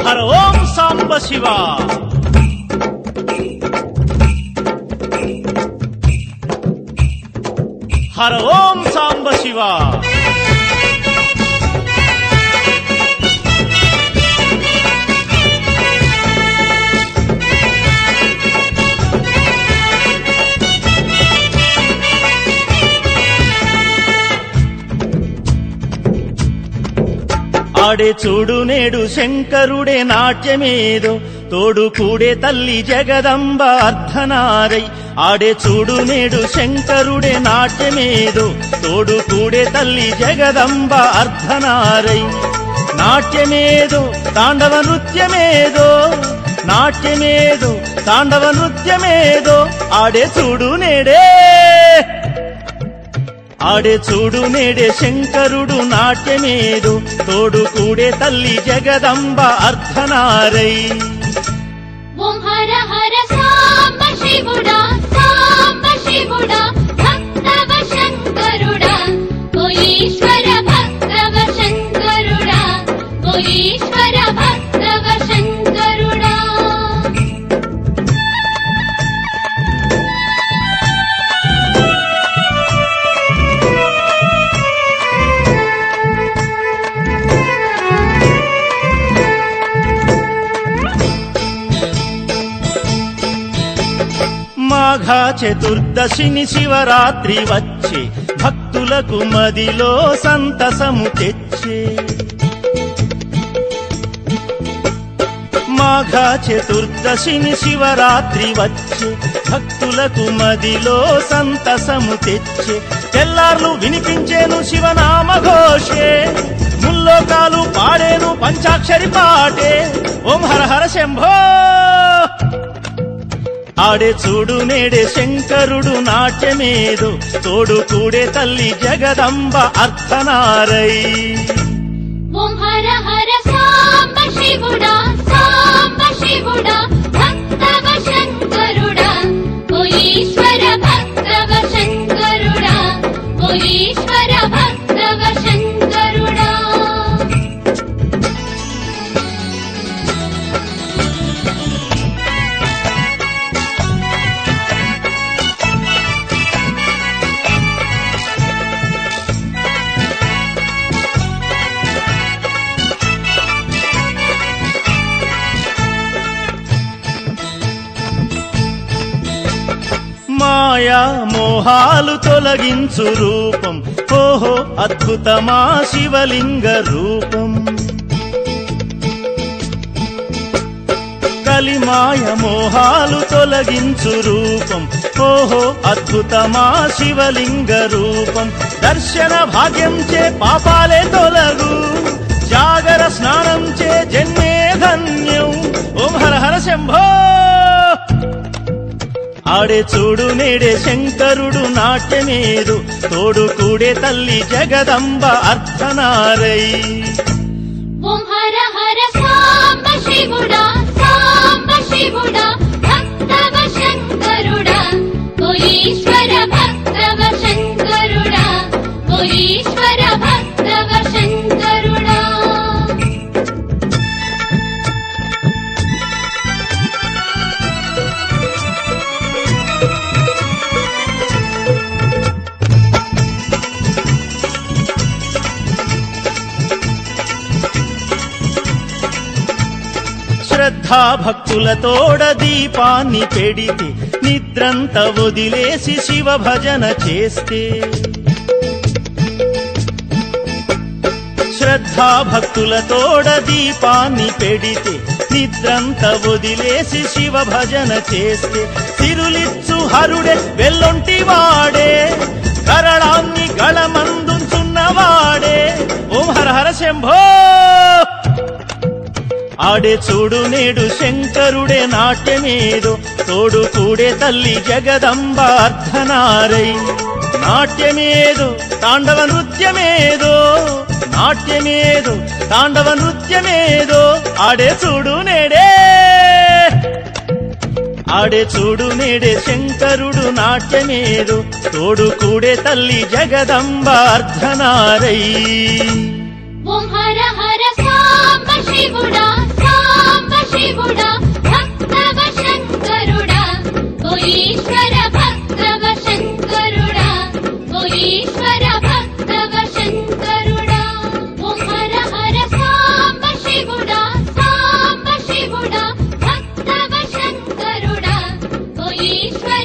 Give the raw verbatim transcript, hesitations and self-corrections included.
హర ఓం సాంబ శివ. హర ఓం సాంబ శివ. ఆడే చూడు నేడు శంకరుడే నాట్యమేదో తోడు కూడే తల్లి జగదంబ అర్ధనారై. ఆడే చూడు నేడు శంకరుడే నాట్యమేదో తోడు కూడే తల్లి జగదంబ అర్ధనారై. నాట్యమేదో తాండవ నృత్యమేదో నాట్యమేదో తాండవ నృత్యమేదో ఆడే చూడు నేడే ఆడే చూడు నేడే శంకరుడు నాట్యమేదో తోడు కూడే తల్లి జగదంబ అర్ధనారై. ఓం హర హర సాంబ శివుడా సాంబ శివుడా భక్తవ శంకరుడా ఓ ఈశ్వర భక్తవ శంకరుడా ఓ ఈశ్వర భక్తవ శంకరుడా. మాఘ చతుర్దశిని శివరాత్రి వచ్చే భక్తులకు మదిలో సంతసము తెచ్చే. మాఘ చతుర్దశిని శివరాత్రి వచ్చే భక్తులకు మదిలో సంతసము తెచ్చే. తెల్లార్లు వినిపించేను శివనామ ఘోషే ముల్లోకాలు పాడేను పంచాక్షరి పాటే. ఓం హర హర శంభో. ఆడే చూడు నేడే శంకరుడు నాట్యమేదో తోడు కూడే తల్లి జగదంబ అర్ధనారై. ఓం హర హర సాంబ శివుడా సాంబ శివుడా భక్తవ శంకరుడా ఓ ఈశ్వర భక్తవ శంకరుడా ఓ ఈశ్వర భక్తవ శంకరుడా. మాయా మోహాలు తొలగించు రూపం ఓహో అద్భుతమా శివలింగ రూపం. కలిమాయ మోహాలు తొలగించు రూపం ఓహో అద్భుతమా శివలింగ రూపం. దర్శన భాగ్యం చే పాపాలే తొలగు జాగర స్నానం చే జన్మే ధన్యం. ఓం హర హర శంభో. ఆడే చూడు నేడే శంకరుడు నాట్యమేదో తోడు కూడే తల్లి జగదంబ అర్ధనారై. ఓం హర హర సాంబ శివుడా సాంబ శివుడా భక్తవ శంకరుడా ఓ ఈశ్వర భక్తవ శంకరుడా ఓ ఈశ్వర భక్తవ శంకరుడా. శ్రద్ధా భక్తులతోడ దీపాన్ని పెడితే నిద్రంత వదిలేసి శివ భజన చేస్తే. శ్రద్ధా భక్తులతోడ దీపాన్ని పెడితే నిద్రంత వదిలేసి శివ భజన చేస్తే. తిరులిచ్చు హరుడే వెల్లొంటి వాడే కరళాన్ని గళమందుచున్నవాడే. ఓం హర హర శంభో. ఆడే చూడు నేడు శంకరుడే నాట్యమేదో తోడు కూడే తల్లి జగదంబ అర్ధనారై. నాట్యమేదో తాండవ నృత్యమేదో నాట్యమేదో తాండవ నృత్యమేదో ఆడే చూడు నేడే ఆడే చూడు నేడే శంకరుడు నాట్యమేదో తోడు కూడే తల్లి జగదంబ అర్ధనారై. ఓం హర హర సాంబ శివుడా శివుడా భక్తవ శంకరుడా ఓ ఈశ్వర భక్తవ శంకరుడా ఓ ఈశ్వర భక్తవ శంకరుడా ఓం హర హర సాంబ శివుడా సాంబ శివుడా భక్తవ శంకరుడా ఓ ఈశ్వర